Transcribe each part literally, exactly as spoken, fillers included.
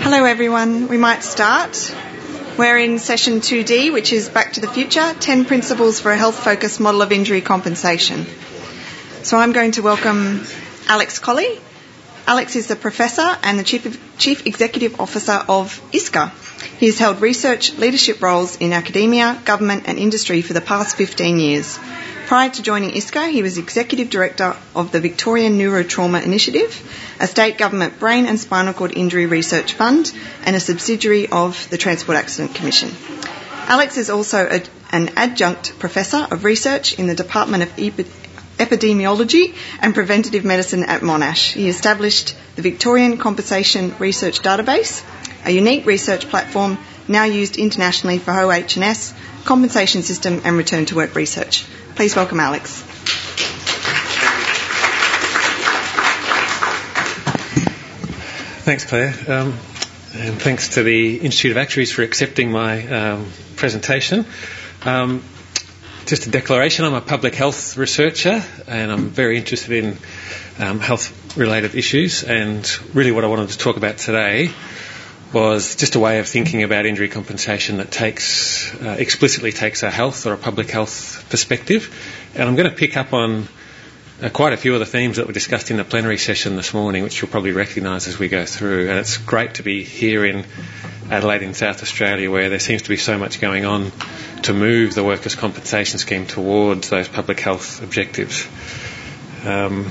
Hello everyone, we might start. We're in session two D, which is Back to the Future, ten Principles for a Health-Focused Model of Injury Compensation. So I'm going to welcome Alex Colley. Alex is the Professor and the Chief, Chief Executive Officer of I S C A. He has held research leadership roles in academia, government and industry for the past fifteen years. Prior to joining I S C A, he was Executive Director of the Victorian Neurotrauma Initiative, a state government brain and spinal cord injury research fund, and a subsidiary of the Transport Accident Commission. Alex is also a, an adjunct professor of research in the Department of Epi- Epidemiology and Preventative Medicine at Monash. He established the Victorian Compensation Research Database, a unique research platform now used internationally for O H and S, compensation system and return to work research. Please welcome Alex. Thanks, Claire, um, and thanks to the Institute of Actuaries for accepting my um, presentation. Um, just a declaration, I'm a public health researcher and I'm very interested in um, health-related issues, and really what I wanted to talk about today was just a way of thinking about injury compensation that takes uh, explicitly takes a health or a public health perspective. And I'm going to pick up on uh, quite a few of the themes that were discussed in the plenary session this morning, which you'll probably recognise as we go through. And it's great to be here in Adelaide in South Australia, where there seems to be so much going on to move the workers' compensation scheme towards those public health objectives. Um,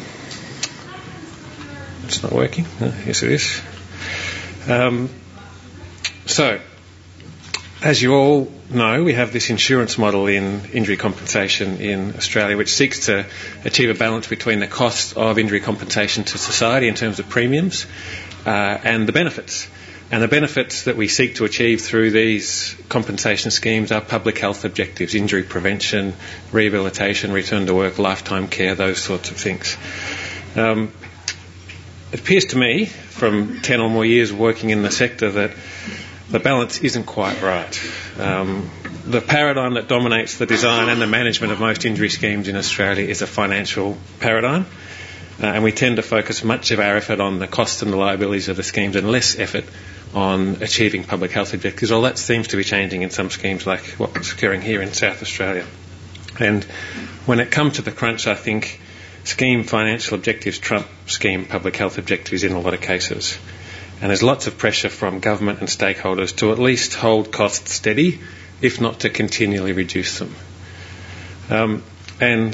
it's not working? Oh, yes, it is. Um, So, as you all know, we have this insurance model in injury compensation in Australia which seeks to achieve a balance between the cost of injury compensation to society in terms of premiums uh, and the benefits. And the benefits that we seek to achieve through these compensation schemes are public health objectives: injury prevention, rehabilitation, return to work, lifetime care, those sorts of things. Um, it appears to me, from ten or more years working in the sector, that the balance isn't quite right. Um, the paradigm that dominates the design and the management of most injury schemes in Australia is a financial paradigm, uh, and we tend to focus much of our effort on the costs and the liabilities of the schemes and less effort on achieving public health objectives. Well, that seems to be changing in some schemes like what's occurring here in South Australia. And when it comes to the crunch, I think scheme financial objectives trump scheme public health objectives in a lot of cases. And there's lots of pressure from government and stakeholders to at least hold costs steady, if not to continually reduce them. Um, and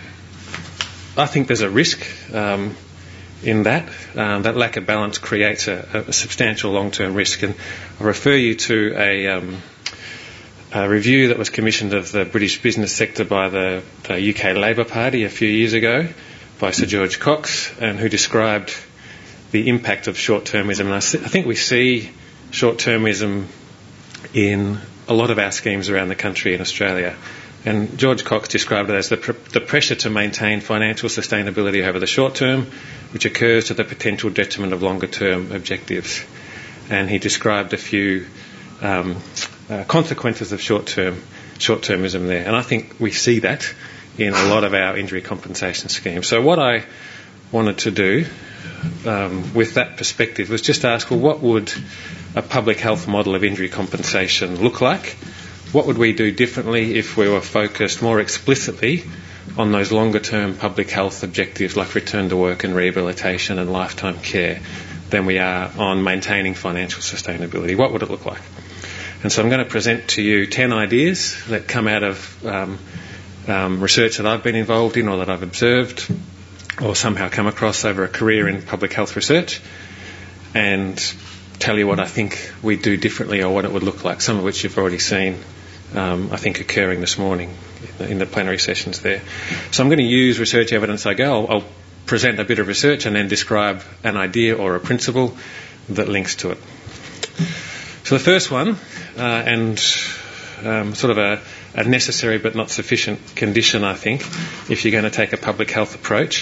I think there's a risk um, in that. Um, that lack of balance creates a, a substantial long-term risk. And I refer you to a, um, a review that was commissioned of the British business sector by the, the U K Labour Party a few years ago by Sir George Cox, and who described the impact of short-termism. And I, th- I think we see short-termism in a lot of our schemes around the country in Australia. And George Cox described it as the, pr- the pressure to maintain financial sustainability over the short term, which occurs to the potential detriment of longer-term objectives. And he described a few um, uh, consequences of short-term short-termism there. And I think we see that in a lot of our injury compensation schemes. So what I wanted to do Um, with that perspective was just ask, well, what would a public health model of injury compensation look like? What would we do differently if we were focused more explicitly on those longer term public health objectives like return to work and rehabilitation and lifetime care than we are on maintaining financial sustainability? What would it look like? And so I'm going to present to you ten ideas that come out of um, um, research that I've been involved in or that I've observed or somehow come across over a career in public health research, and tell you what I think we do differently or what it would look like, some of which you've already seen, um, I think, occurring this morning in the, in the plenary sessions there. So I'm going to use research evidence I go. I'll, I'll present a bit of research and then describe an idea or a principle that links to it. So the first one, uh, and um, sort of a, a necessary but not sufficient condition, I think, if you're going to take a public health approach,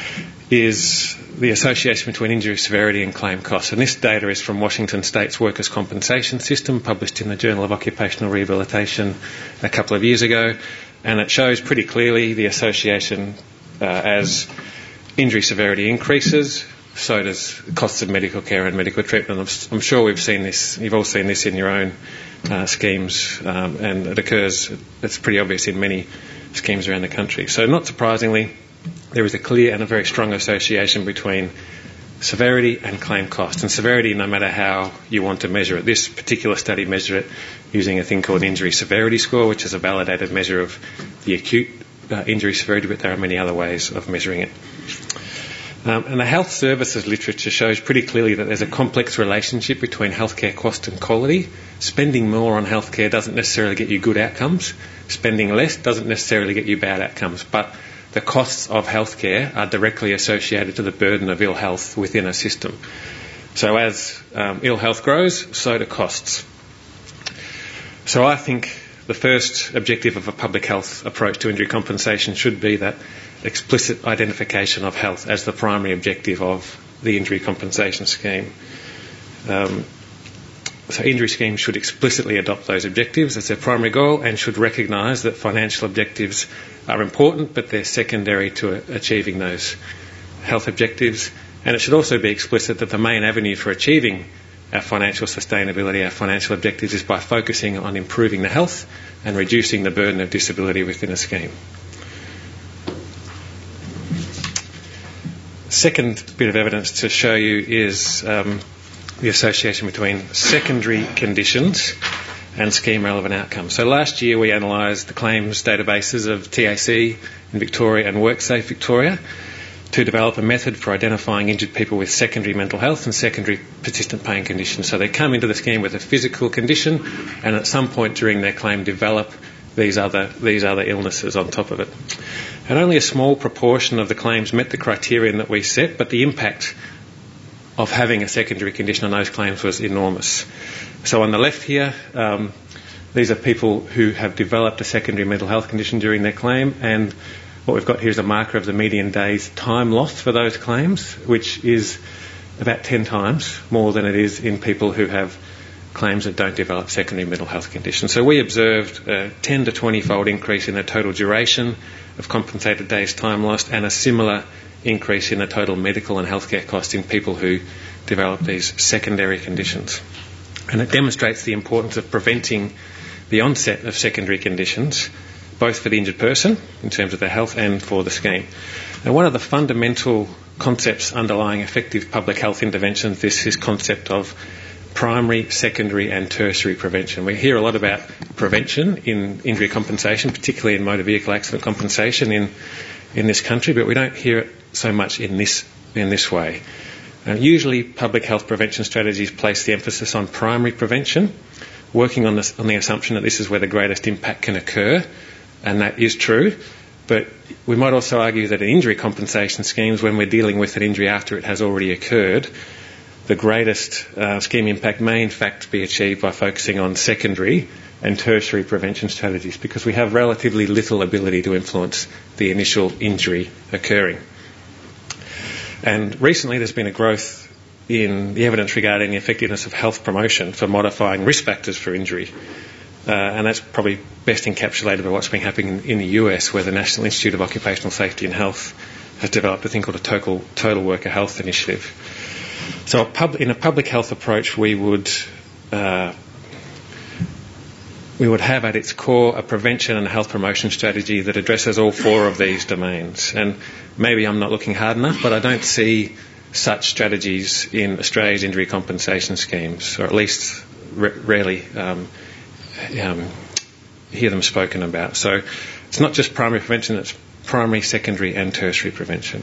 is the association between injury severity and claim costs. And this data is from Washington State's Workers' Compensation System, published in the Journal of Occupational Rehabilitation a couple of years ago. And it shows pretty clearly the association uh, as injury severity increases, so does costs of medical care and medical treatment. I'm, I'm sure we've seen this, you've all seen this in your own uh, schemes, um, and it occurs, it's pretty obvious in many schemes around the country. So not surprisingly, there is a clear and a very strong association between severity and claim cost. And severity, no matter how you want to measure it. This particular study measured it using a thing called an injury severity score, which is a validated measure of the acute uh, injury severity, but there are many other ways of measuring it. Um, and the health services literature shows pretty clearly that there's a complex relationship between healthcare cost and quality. Spending more on healthcare doesn't necessarily get you good outcomes. Spending less doesn't necessarily get you bad outcomes. But the costs of healthcare are directly associated to the burden of ill health within a system. So as um, ill health grows, so do costs. So I think the first objective of a public health approach to injury compensation should be that explicit identification of health as the primary objective of the injury compensation scheme. Um, so injury schemes should explicitly adopt those objectives as their primary goal and should recognise that financial objectives are important, but they're secondary to a- achieving those health objectives. And it should also be explicit that the main avenue for achieving our financial sustainability, our financial objectives, is by focusing on improving the health and reducing the burden of disability within a scheme. Second bit of evidence to show you is um, the association between secondary conditions and scheme relevant outcomes. So last year we analysed the claims databases of T A C in Victoria and WorkSafe Victoria to develop a method for identifying injured people with secondary mental health and secondary persistent pain conditions. So they come into the scheme with a physical condition and at some point during their claim develop these other these other illnesses on top of it. And only a small proportion of the claims met the criterion that we set, but the impact of having a secondary condition on those claims was enormous. So on the left here, um, these are people who have developed a secondary mental health condition during their claim, and what we've got here is a marker of the median days time lost for those claims, which is about ten times more than it is in people who have claims that don't develop secondary mental health conditions. So we observed a ten to twenty fold increase in the total duration of compensated days time lost and a similar increase in the total medical and healthcare costs in people who develop these secondary conditions. And it demonstrates the importance of preventing the onset of secondary conditions, both for the injured person in terms of their health and for the scheme. And one of the fundamental concepts underlying effective public health interventions is this concept of primary, secondary and tertiary prevention. We hear a lot about prevention in injury compensation, particularly in motor vehicle accident compensation in, in this country, but we don't hear it so much in this, in this way. Uh, usually public health prevention strategies place the emphasis on primary prevention, working on, this, on the assumption that this is where the greatest impact can occur, and that is true. But we might also argue that in injury compensation schemes, when we're dealing with an injury after it has already occurred, the greatest uh, scheme impact may in fact be achieved by focusing on secondary and tertiary prevention strategies, because we have relatively little ability to influence the initial injury occurring. And recently there's been a growth in the evidence regarding the effectiveness of health promotion for modifying risk factors for injury. Uh, and that's probably best encapsulated by what's been happening in, in the U S, where the National Institute of Occupational Safety and Health has developed a thing called a total, total worker health initiative. So a pub, in a public health approach, we would uh, we would have at its core a prevention and health promotion strategy that addresses all four of these domains. And maybe I'm not looking hard enough, but I don't see such strategies in Australia's injury compensation schemes, or at least r- rarely um, um, hear them spoken about. So it's not just primary prevention, it's primary, secondary and tertiary prevention.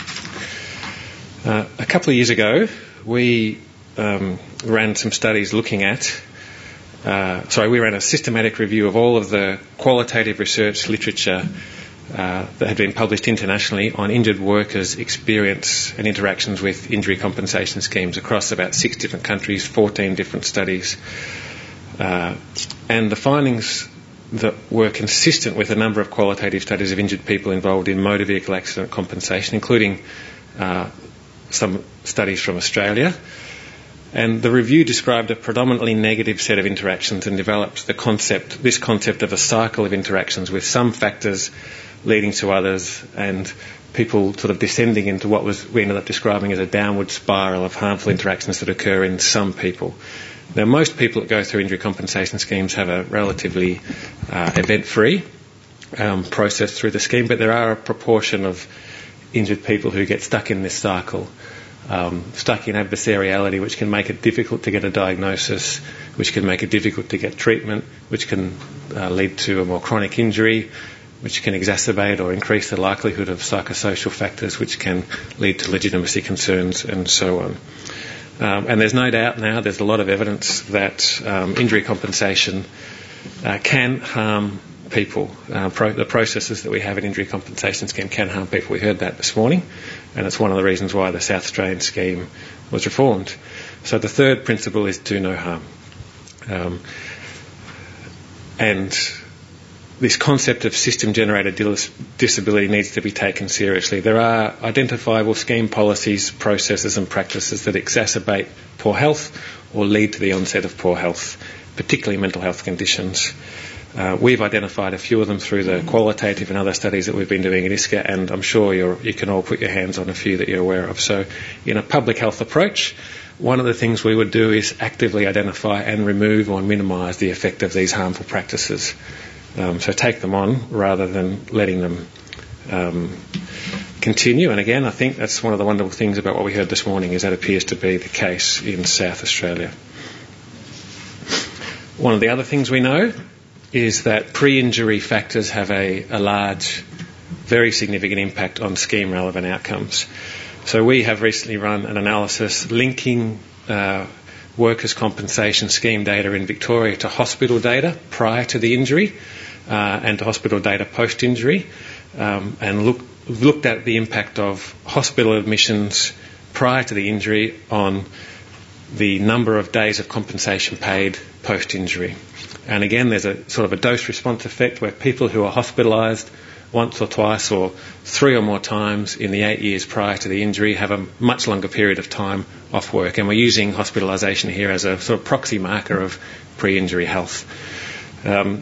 Uh, a couple of years ago, we um, ran some studies looking at, uh, sorry, we ran a systematic review of all of the qualitative research literature uh, that had been published internationally on injured workers' experience and interactions with injury compensation schemes across about six different countries, fourteen different studies. Uh, and the findings that were consistent with a number of qualitative studies of injured people involved in motor vehicle accident compensation, including uh, some studies from Australia. And the review described a predominantly negative set of interactions and developed the concept, this concept of a cycle of interactions, with some factors leading to others, and people sort of descending into what was we ended up describing as a downward spiral of harmful interactions that occur in some people. Now, most people that go through injury compensation schemes have a relatively uh, event-free um, process through the scheme, but there are a proportion of injured people who get stuck in this cycle, um, stuck in adversariality, which can make it difficult to get a diagnosis, which can make it difficult to get treatment, which can uh, lead to a more chronic injury, which can exacerbate or increase the likelihood of psychosocial factors, which can lead to legitimacy concerns and so on. Um, and there's no doubt now, there's a lot of evidence that um, injury compensation uh, can harm people. Uh, pro- the processes that we have in injury compensation scheme can harm people. We heard that this morning, and it's one of the reasons why the South Australian scheme was reformed. So the third principle is do no harm. Um, and this concept of system-generated dis- disability needs to be taken seriously. There are identifiable scheme policies, processes and practices that exacerbate poor health or lead to the onset of poor health, particularly mental health conditions. Uh, we've identified a few of them through the qualitative and other studies that we've been doing at I S C A, and I'm sure you're, you can all put your hands on a few that you're aware of. So in a public health approach, one of the things we would do is actively identify and remove or minimise the effect of these harmful practices. Um, so take them on rather than letting them um, continue. And again, I think that's one of the wonderful things about what we heard this morning, is that appears to be the case in South Australia. One of the other things we know is that pre-injury factors have a, a large, very significant impact on scheme-relevant outcomes. So we have recently run an analysis linking uh, workers' compensation scheme data in Victoria to hospital data prior to the injury uh, and to hospital data post-injury, um, and look, looked at the impact of hospital admissions prior to the injury on the number of days of compensation paid post-injury. And again, there's a sort of a dose-response effect where people who are hospitalised once or twice or three or more times in the eight years prior to the injury have a much longer period of time off work. And we're using hospitalisation here as a sort of proxy marker of pre-injury health. Um,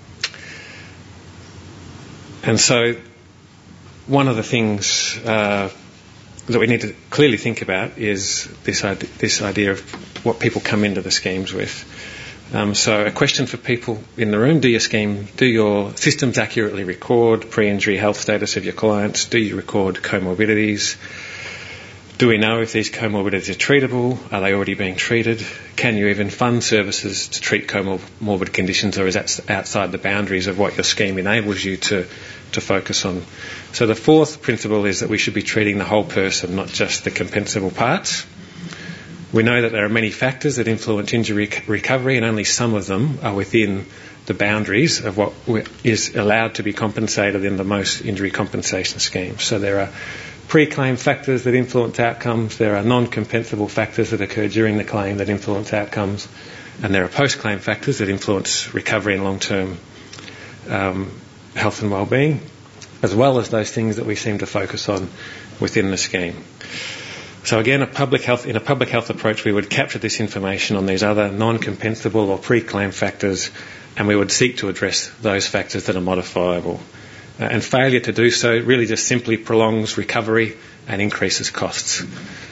and so one of the things uh, that we need to clearly think about is this idea, this idea of what people come into the schemes with. Um, so a question for people in the room: do your scheme, do your systems accurately record pre-injury health status of your clients? Do you record comorbidities? Do we know if these comorbidities are treatable? Are they already being treated? Can you even fund services to treat comorbid conditions, or is that outside the boundaries of what your scheme enables you to, to focus on? So the fourth principle is that we should be treating the whole person, not just the compensable parts. We know that there are many factors that influence injury recovery, and only some of them are within the boundaries of what is allowed to be compensated in the most injury compensation schemes. So there are pre-claim factors that influence outcomes, there are non-compensable factors that occur during the claim that influence outcomes, and there are post-claim factors that influence recovery and long-term um, health and well-being, as well as those things that we seem to focus on within the scheme. So again, a public health, in a public health approach, we would capture this information on these other non-compensable or pre-claim factors, and we would seek to address those factors that are modifiable. Uh, and failure to do so really just simply prolongs recovery and increases costs.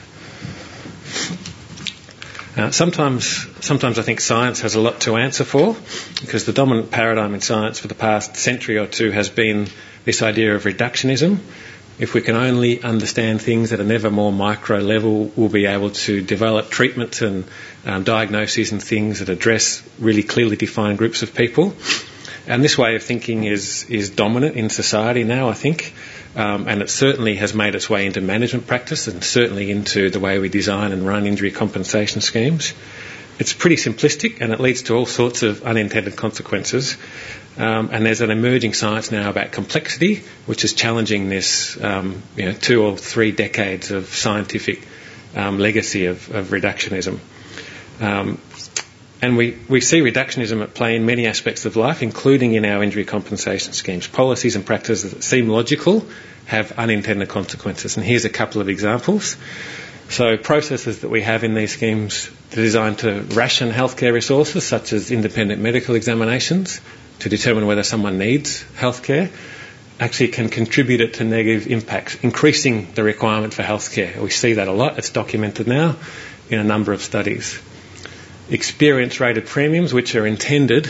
Uh, sometimes, sometimes I think science has a lot to answer for, because the dominant paradigm in science for the past century or two has been this idea of reductionism. If we can only understand things at an ever more micro level, we'll be able to develop treatments and um, diagnoses and things that address really clearly defined groups of people. And this way of thinking is is dominant in society now, I think, um, and it certainly has made its way into management practice and certainly into the way we design and run injury compensation schemes. It's pretty simplistic, and it leads to all sorts of unintended consequences. Um, and there's an emerging science now about complexity, which is challenging this um, you know, two or three decades of scientific um, legacy of, of reductionism. Um, and we, we see reductionism at play in many aspects of life, including in our injury compensation schemes. Policies and practices that seem logical have unintended consequences. And here's a couple of examples. So processes that we have in these schemes are designed to ration healthcare resources, such as independent medical examinations, to determine whether someone needs healthcare, actually can contribute to negative impacts, increasing the requirement for healthcare. We see that a lot. It's documented now in a number of studies. Experience-rated premiums, which are intended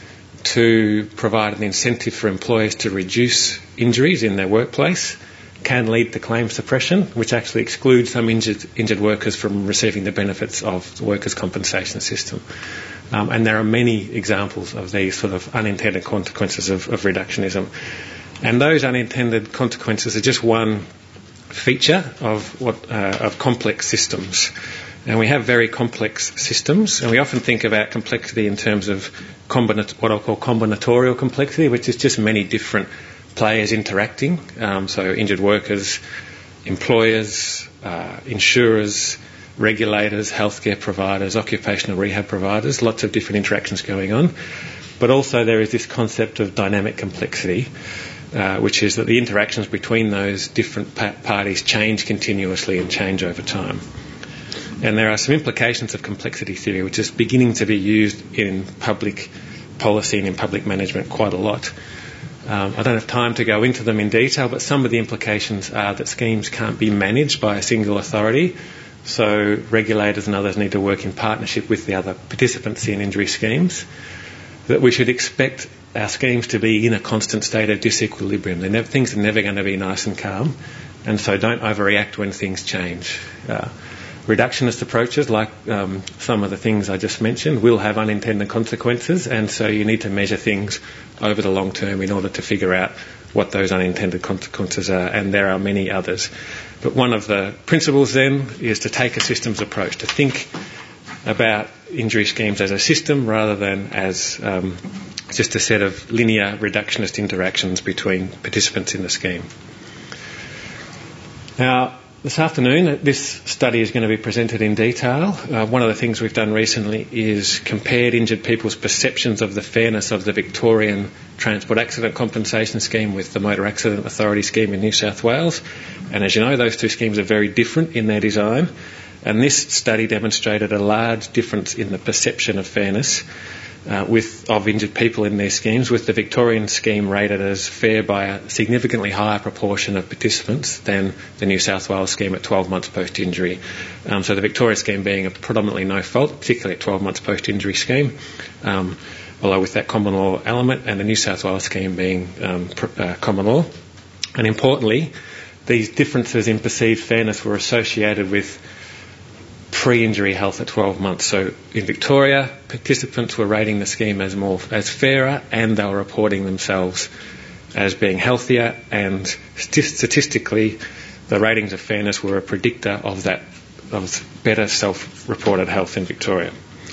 to provide an incentive for employers to reduce injuries in their workplace, can lead to claim suppression, which actually excludes some injured, injured workers from receiving the benefits of the workers' compensation system. Um, and there are many examples of these sort of unintended consequences of, of reductionism. And those unintended consequences are just one feature of what uh, of complex systems. And we have very complex systems, and we often think about complexity in terms of combinat- what I'll call combinatorial complexity, which is just many different players interacting. Um, so injured workers, employers, uh, insurers, regulators, healthcare providers, occupational rehab providers, lots of different interactions going on. But also there is this concept of dynamic complexity, uh, which is that the interactions between those different pa- parties change continuously and change over time. And there are some implications of complexity theory, which is beginning to be used in public policy and in public management quite a lot. Um, I don't have time to go into them in detail, but some of the implications are that schemes can't be managed by a single authority, so regulators and others need to work in partnership with the other participants in injury schemes, that we should expect our schemes to be in a constant state of disequilibrium. They're never, things are never going to be nice and calm, and so don't overreact when things change. Uh, Reductionist approaches, like um, some of the things I just mentioned, will have unintended consequences, and so you need to measure things over the long term in order to figure out what those unintended consequences are, and there are many others. But one of the principles then is to take a systems approach, to think about injury schemes as a system rather than as um, just a set of linear reductionist interactions between participants in the scheme. Now, this afternoon, this study is going to be presented in detail. Uh, one of the things we've done recently is compared injured people's perceptions of the fairness of the Victorian Transport Accident Compensation Scheme with the Motor Accident Authority Scheme in New South Wales. And as you know, those two schemes are very different in their design. And this study demonstrated a large difference in the perception of fairness Uh, with of injured people in their schemes, with the Victorian scheme rated as fair by a significantly higher proportion of participants than the New South Wales scheme at twelve months post-injury. Um, so the Victoria scheme being a predominantly no-fault, particularly at twelve months post-injury scheme, um, although with that common law element, and the New South Wales scheme being um, pr- uh, common law. And importantly, these differences in perceived fairness were associated with pre-injury health at twelve months. So in Victoria, participants were rating the scheme as more as fairer, and they were reporting themselves as being healthier, and st- statistically the ratings of fairness were a predictor of that, of better self-reported health in Victoria.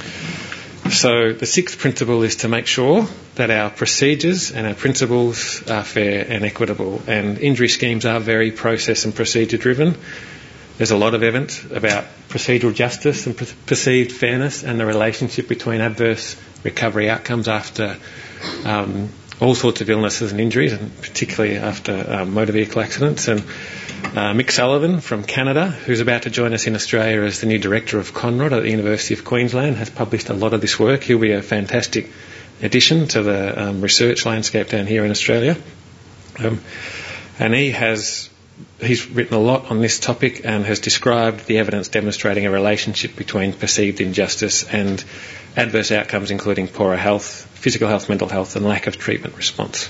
So the sixth principle is to make sure that our procedures and our principles are fair and equitable, and injury schemes are very process and procedure driven. There's a lot of evidence about procedural justice and per- perceived fairness and the relationship between adverse recovery outcomes after um, all sorts of illnesses and injuries, and particularly after um, motor vehicle accidents. And uh, Mick Sullivan from Canada, who's about to join us in Australia as the new director of Conrod at the University of Queensland, has published a lot of this work. He'll be a fantastic addition to the um, research landscape down here in Australia. Um, and he has... He's written a lot on this topic and has described the evidence demonstrating a relationship between perceived injustice and adverse outcomes, including poorer health, physical health, mental health, and lack of treatment response.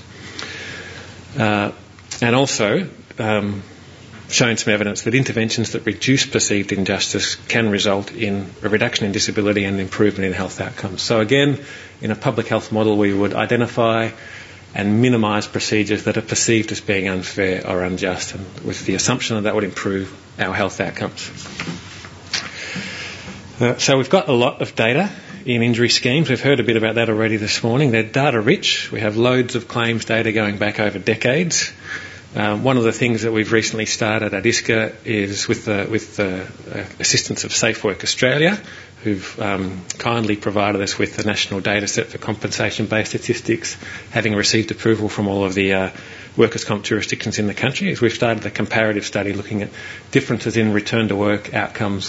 Uh, and also um, shown some evidence that interventions that reduce perceived injustice can result in a reduction in disability and improvement in health outcomes. So again, in a public health model, we would identify and minimise procedures that are perceived as being unfair or unjust, and with the assumption that that would improve our health outcomes. Uh, so we've got a lot of data in injury schemes. We've heard a bit about that already this morning. They're data rich. We have loads of claims data going back over decades. Um, one of the things that we've recently started at I S C A is with the, with the uh, assistance of Safe Work Australia, who've um, kindly provided us with the national data set for compensation-based statistics, having received approval from all of the uh, workers' comp jurisdictions in the country. As we've started a comparative study looking at differences in return to work outcomes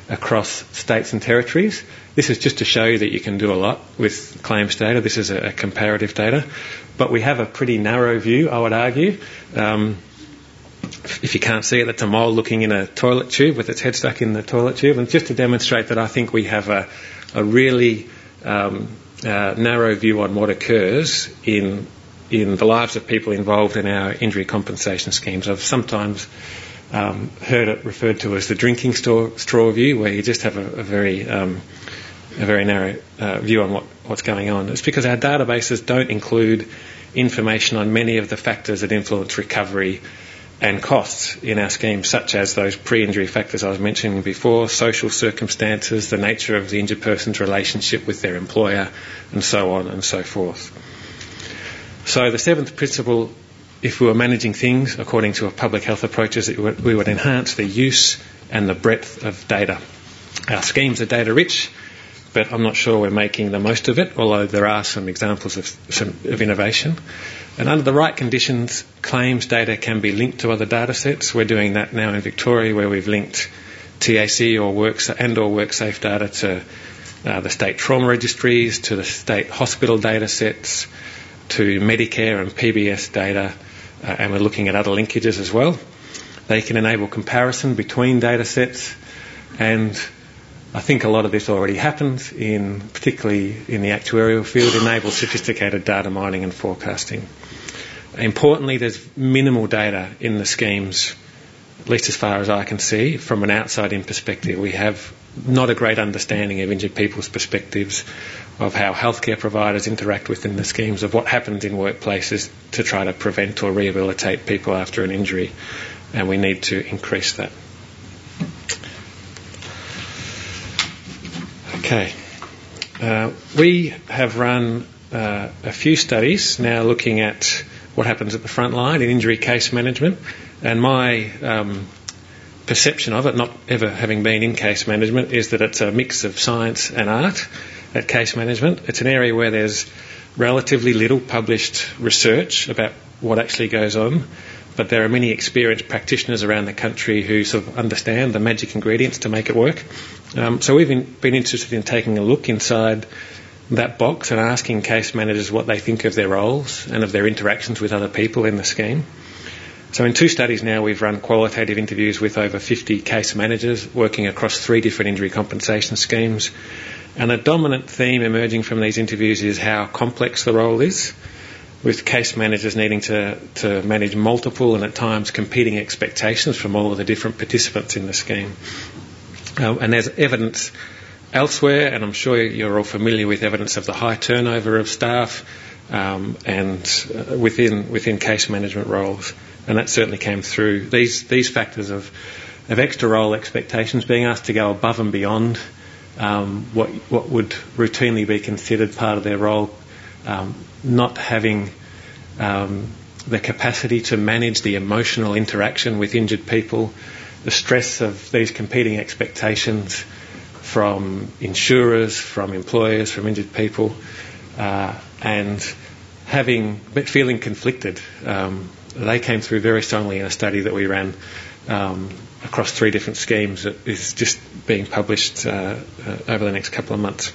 across states and territories. This is just to show you that you can do a lot with claims data. This is a, a comparative data. But we have a pretty narrow view, I would argue. Um, if you can't see it, that's a mole looking in a toilet tube with its head stuck in the toilet tube. And just to demonstrate that I think we have a, a really um, uh, narrow view on what occurs in in the lives of people involved in our injury compensation schemes. I've sometimes um, heard it referred to as the drinking straw, straw view, where you just have a, a very um, a very narrow uh, view on what, what's going on. It's because our databases don't include information on many of the factors that influence recovery and costs in our schemes, such as those pre-injury factors I was mentioning before, social circumstances, the nature of the injured person's relationship with their employer, and so on and so forth. So the seventh principle, if we were managing things according to a public health approach, is that we would enhance the use and the breadth of data. Our schemes are data rich, but I'm not sure we're making the most of it, although there are some examples of, some, of innovation. And under the right conditions, claims data can be linked to other data sets. We're doing that now in Victoria, where we've linked T A C or work, and or WorkSafe data to uh, the state trauma registries, to the state hospital data sets, to Medicare and P B S data, uh, and we're looking at other linkages as well. They can enable comparison between data sets, and I think a lot of this already happens, in particularly in the actuarial field, enable sophisticated data mining and forecasting. Importantly, there's minimal data in the schemes, at least as far as I can see, from an outside-in perspective. We have not a great understanding of injured people's perspectives, of how healthcare providers interact within the schemes, of what happens in workplaces to try to prevent or rehabilitate people after an injury, and we need to increase that. Okay. Uh, we have run uh, a few studies now looking at what happens at the front line in injury case management, and my um, perception of it, not ever having been in case management, is that it's a mix of science and art at case management. It's an area where there's relatively little published research about what actually goes on, but there are many experienced practitioners around the country who sort of understand the magic ingredients to make it work. Um, so we've been, been interested in taking a look inside that box and asking case managers what they think of their roles and of their interactions with other people in the scheme. So in two studies now, we've run qualitative interviews with over fifty case managers working across three different injury compensation schemes. And a dominant theme emerging from these interviews is how complex the role is, with case managers needing to, to manage multiple and at times competing expectations from all of the different participants in the scheme. Um, and there's evidence elsewhere, and I'm sure you're all familiar with evidence of the high turnover of staff um, and uh, within within case management roles, and that certainly came through. These these factors of of extra role expectations, being asked to go above and beyond um, what what would routinely be considered part of their role, um, not having um, the capacity to manage the emotional interaction with injured people, the stress of these competing expectations from insurers, from employers, from injured people, uh, and having, but feeling conflicted. Um, they came through very strongly in a study that we ran um, across three different schemes that is just being published uh, uh, over the next couple of months.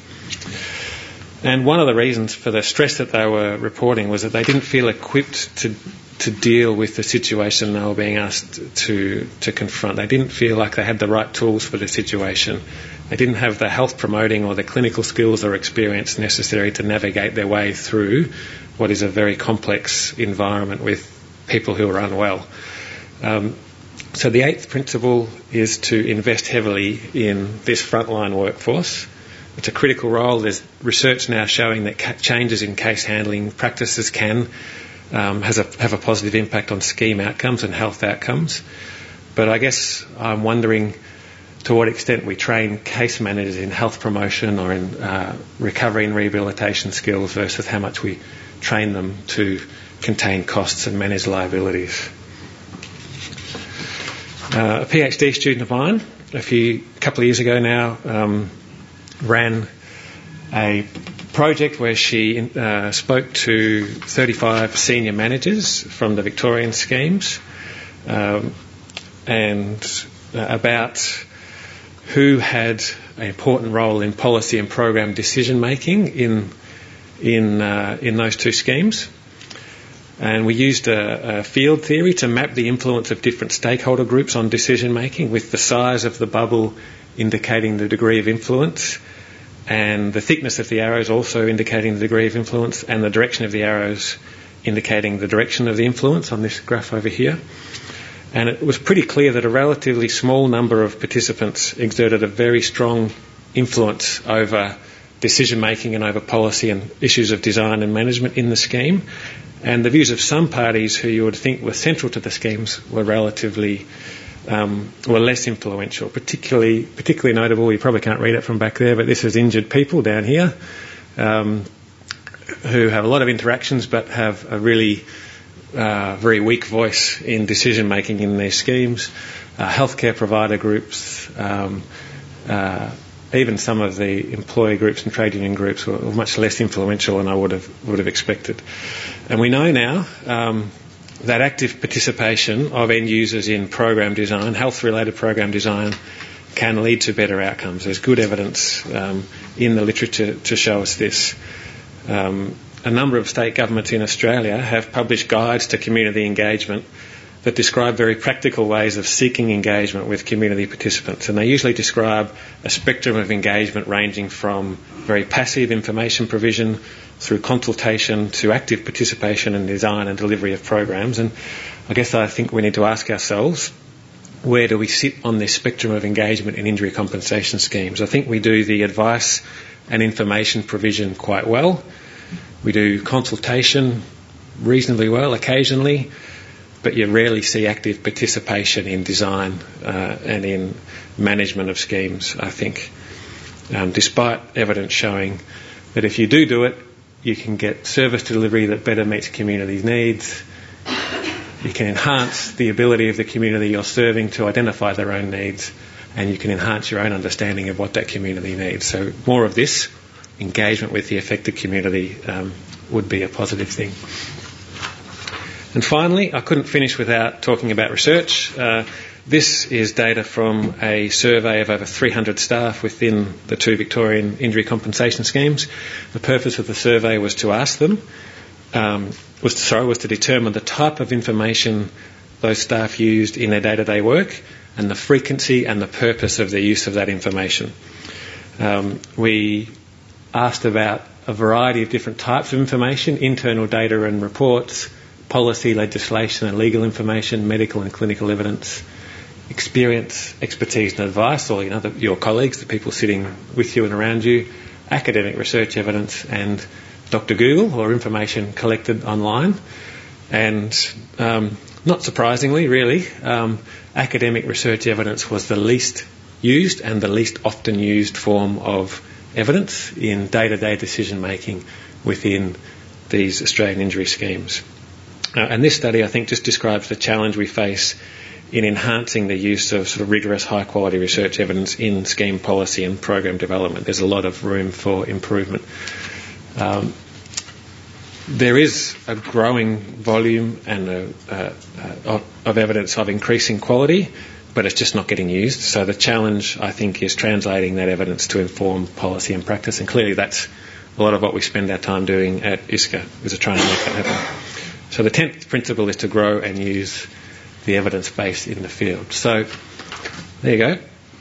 And one of the reasons for the stress that they were reporting was that they didn't feel equipped to to deal with the situation they were being asked to to confront. They didn't feel like they had the right tools for the situation. They didn't have the health promoting or the clinical skills or experience necessary to navigate their way through what is a very complex environment with people who are unwell. Um, so the eighth principle is to invest heavily in this frontline workforce. It's a critical role. There's research now showing that ca- changes in case handling practices can um, has a, have a positive impact on scheme outcomes and health outcomes. But I guess I'm wondering to what extent we train case managers in health promotion or in uh, recovery and rehabilitation skills versus how much we train them to contain costs and manage liabilities. Uh, a PhD student of mine, a few couple of years ago now, um, ran a project where she uh, spoke to thirty-five senior managers from the Victorian schemes um, and uh, about who had an important role in policy and program decision making in in uh, in those two schemes. And we used a, a field theory to map the influence of different stakeholder groups on decision making, with the size of the bubble indicating the degree of influence, and the thickness of the arrows also indicating the degree of influence, and the direction of the arrows indicating the direction of the influence on this graph over here. And it was pretty clear that a relatively small number of participants exerted a very strong influence over decision making and over policy and issues of design and management in the scheme. And the views of some parties who you would think were central to the schemes were relatively, um, were less influential. Particularly, particularly notable, you probably can't read it from back there, but this is injured people down here, um, who have a lot of interactions but have a really uh, very weak voice in decision making in their schemes. Uh, healthcare provider groups, um, uh, even some of the employee groups and trade union groups were much less influential than I would have would have expected. And we know now um, that active participation of end users in program design, health-related program design, can lead to better outcomes. There's good evidence um, in the literature to show us this. Um, a number of state governments in Australia have published guides to community engagement that describe very practical ways of seeking engagement with community participants. And they usually describe a spectrum of engagement ranging from very passive information provision through consultation to active participation in design and delivery of programs. And I guess I think we need to ask ourselves, where do we sit on this spectrum of engagement in injury compensation schemes? I think we do the advice and information provision quite well. We do consultation reasonably well occasionally, but you rarely see active participation in design uh, and in management of schemes, I think, um, despite evidence showing that if you do do it, you can get service delivery that better meets community needs. You can enhance the ability of the community you're serving to identify their own needs, and you can enhance your own understanding of what that community needs. So more of this, engagement with the affected community, um, would be a positive thing. And finally, I couldn't finish without talking about research. Uh, this is data from a survey of over three hundred staff within the two Victorian injury compensation schemes. The purpose of the survey was to ask them, um, was to, sorry, was to determine the type of information those staff used in their day-to-day work and the frequency and the purpose of the use of that information. Um, we asked about a variety of different types of information, internal data and reports, policy, legislation and legal information, medical and clinical evidence, experience, expertise and advice, or you know, the, your colleagues, the people sitting with you and around you, academic research evidence, and Doctor Google, or information collected online. And um, not surprisingly, really, um, academic research evidence was the least used and the least often used form of evidence in day-to-day decision making within these Australian injury schemes. Uh, and this study, I think, just describes the challenge we face in enhancing the use of sort of rigorous, high-quality research evidence in scheme policy and program development. There's a lot of room for improvement. Um, there is a growing volume and a, uh, uh, of, of evidence of increasing quality, but it's just not getting used. So the challenge, I think, is translating that evidence to inform policy and practice. And clearly that's a lot of what we spend our time doing at I S C A, is to try and make that happen. So the tenth principle is to grow and use the evidence base in the field. So there you go.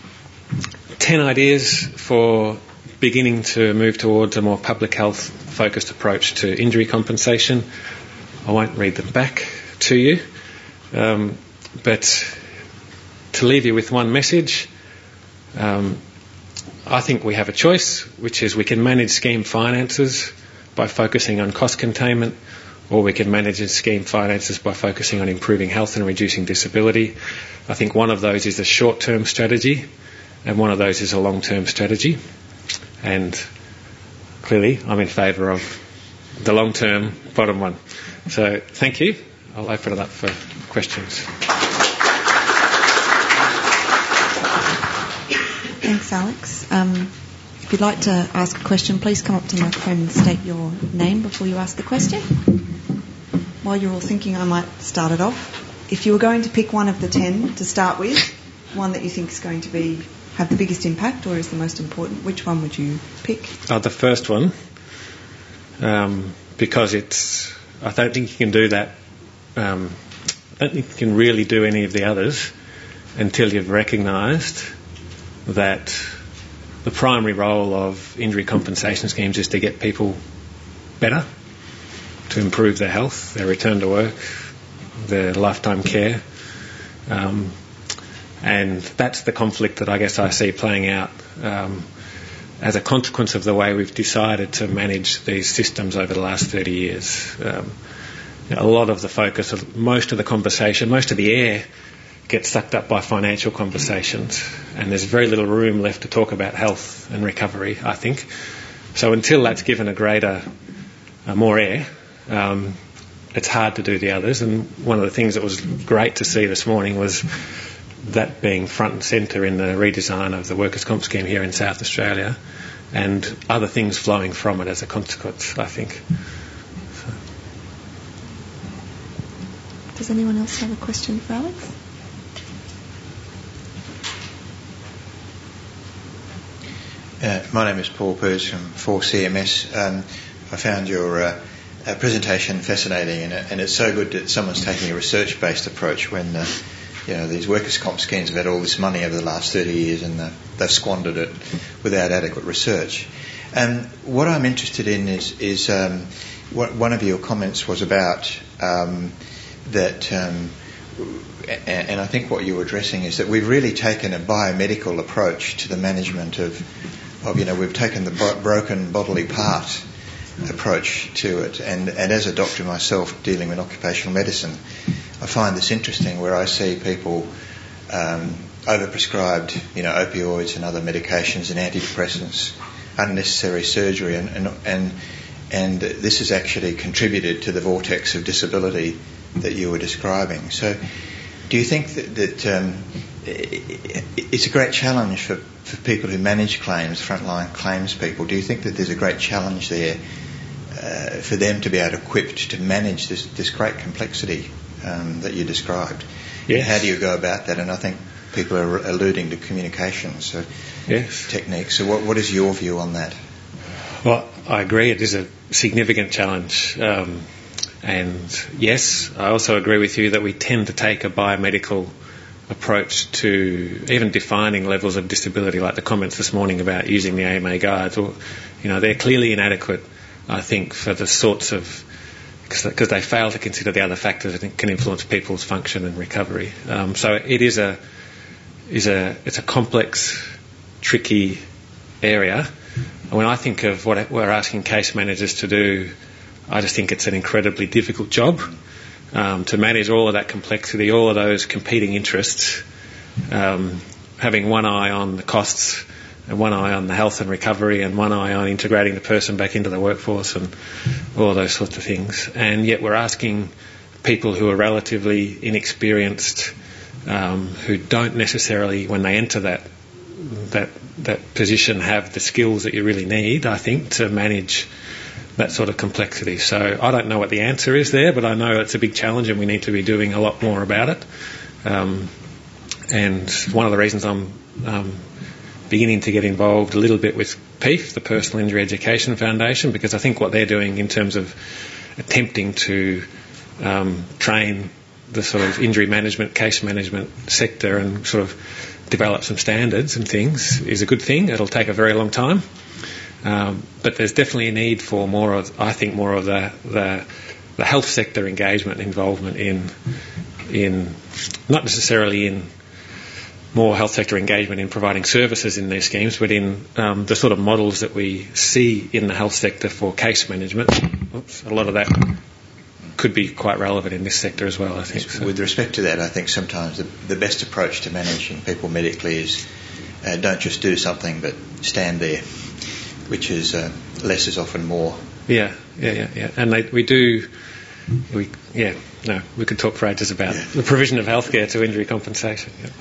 Ten ideas for beginning to move towards a more public health focused approach to injury compensation. I won't read them back to you, um, but to leave you with one message, um, I think we have a choice, which is we can manage scheme finances by focusing on cost containment, or we can manage scheme finances by focusing on improving health and reducing disability. I think one of those is a short-term strategy and one of those is a long-term strategy. And clearly I'm in favour of the long-term bottom one. So thank you. I'll open it up for questions. Thanks, Alex. Um, if you'd like to ask a question, please come up to the microphone and state your name before you ask the question. While you're all thinking, I might start it off. If you were going to pick one of the ten to start with, one that you think is going to be have the biggest impact or is the most important? Which one would you pick? Oh, the first one, um, because it's. I don't think you can do that. Um, I don't think you can really do any of the others until you've recognised that the primary role of injury compensation schemes is to get people better, to improve their health, their return to work, their lifetime care. Um, and that's the conflict that I guess I see playing out um, as a consequence of the way we've decided to manage these systems over the last thirty years. Um, you know, a lot of the focus, of most of the conversation, most of the air gets sucked up by financial conversations, and there's very little room left to talk about health and recovery, I think. So until that's given a greater, uh, more air, um, it's hard to do the others. And one of the things that was great to see this morning was that being front and centre in the redesign of the workers' comp scheme here in South Australia, and other things flowing from it as a consequence, I think. So. Does anyone else have a question for Alex? Uh, my name is Paul Purse from four C M S. Um, I found your uh, uh, presentation fascinating, and, and it's so good that someone's taking a research-based approach when uh, you know these workers' comp schemes have had all this money over the last thirty years and uh, they've squandered it without adequate research. And what I'm interested in is, is um, what, one of your comments was about um, that. Um, and I think what you were addressing is that we've really taken a biomedical approach to the management of, of you know, we've taken the bo- broken bodily part approach to it. And, and as a doctor myself dealing with occupational medicine, I find this interesting where I see people um, overprescribed, you know, opioids and other medications and antidepressants, unnecessary surgery, and, and, and, and this has actually contributed to the vortex of disability that you were describing. So do you think that, that um, it's a great challenge for, for people who manage claims, frontline claims people? Do you think that there's a great challenge there uh, for them to be able to equipped to manage this, this great complexity um, that you described? Yes. How do you go about that? And I think people are alluding to communication so yes. techniques. So what, what is your view on that? Well, I agree. It is a significant challenge. Um, And yes, I also agree with you that we tend to take a biomedical approach to even defining levels of disability, like the comments this morning about using the A M A guides. Or, you know, they're clearly inadequate, I think, for the sorts of, because they fail to consider the other factors that can influence people's function and recovery. Um, so it is a, is a, it's a complex, tricky area. And when I think of what we're asking case managers to do, I just think it's an incredibly difficult job um, to manage all of that complexity, all of those competing interests, um, having one eye on the costs and one eye on the health and recovery and one eye on integrating the person back into the workforce and all those sorts of things. And yet we're asking people who are relatively inexperienced, um, who don't necessarily, when they enter that that that position, have the skills that you really need, I think, to manage that sort of complexity. So I don't know what the answer is there, but I know it's a big challenge and we need to be doing a lot more about it. Um, and one of the reasons I'm um, beginning to get involved a little bit with P E F, the Personal Injury Education Foundation, because I think what they're doing in terms of attempting to um, train the sort of injury management, case management sector and sort of develop some standards and things is a good thing. It'll take a very long time. Um, but there's definitely a need for more of, I think, more of the, the the health sector engagement, involvement in in not necessarily in more health sector engagement in providing services in these schemes, but in um, the sort of models that we see in the health sector for case management. Oops, a lot of that could be quite relevant in this sector as well, I think. So. With respect to that, I think sometimes the, the best approach to managing people medically is uh, don't just do something, but stand there, which is uh, less is often more. Yeah, yeah, yeah, yeah. And they, we do, we yeah, no, we could talk for ages about yeah. the provision of healthcare to injury compensation. Yeah.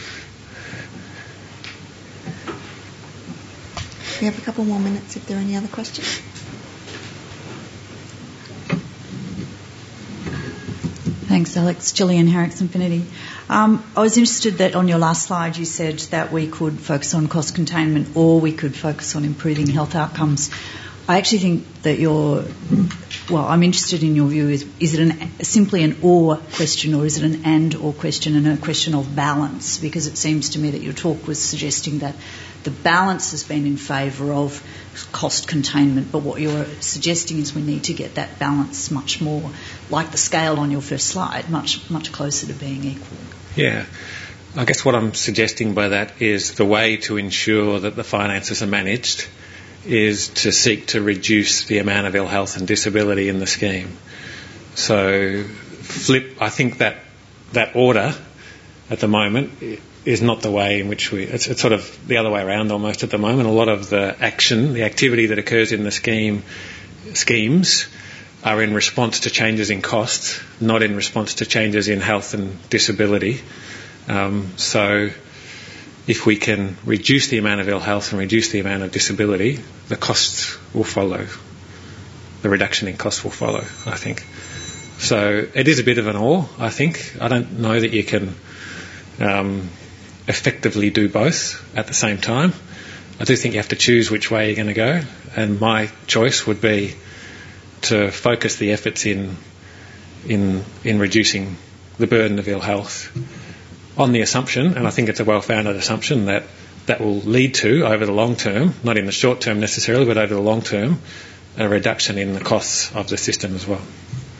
We have a couple more minutes if there are any other questions. Thanks. Thanks, Alex. Gillian Harricks, Infinity. Um, I was interested that on your last slide you said that we could focus on cost containment or we could focus on improving health outcomes. I actually think that you're, well, I'm interested in your view. Is, is it an, simply an or question, or is it an and or question and a question of balance? Because it seems to me that your talk was suggesting that the balance has been in favour of cost containment, but what you're suggesting is we need to get that balance much more, like the scale on your first slide, much, much closer to being equal. Yeah. I guess what I'm suggesting by that is the way to ensure that the finances are managed is to seek to reduce the amount of ill health and disability in the scheme. So, flip, I think that that order at the moment is not the way in which we, it's, it's sort of the other way around almost at the moment. A lot of the action, the activity that occurs in the scheme, schemes are in response to changes in costs, not in response to changes in health and disability. Um, so, if we can reduce the amount of ill health and reduce the amount of disability, the costs will follow. The reduction in costs will follow, I think. So it is a bit of an or, I think. I don't know that you can um, effectively do both at the same time. I do think you have to choose which way you're going to go, and my choice would be to focus the efforts in in in reducing the burden of ill health on the assumption, and I think it's a well-founded assumption, that that will lead to, over the long term, not in the short term necessarily, but over the long term, a reduction in the costs of the system as well.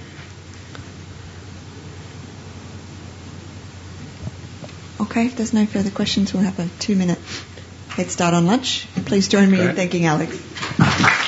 Okay, if there's no further questions, we'll have a two-minute head start on lunch. Please join me Great. in thanking Alex.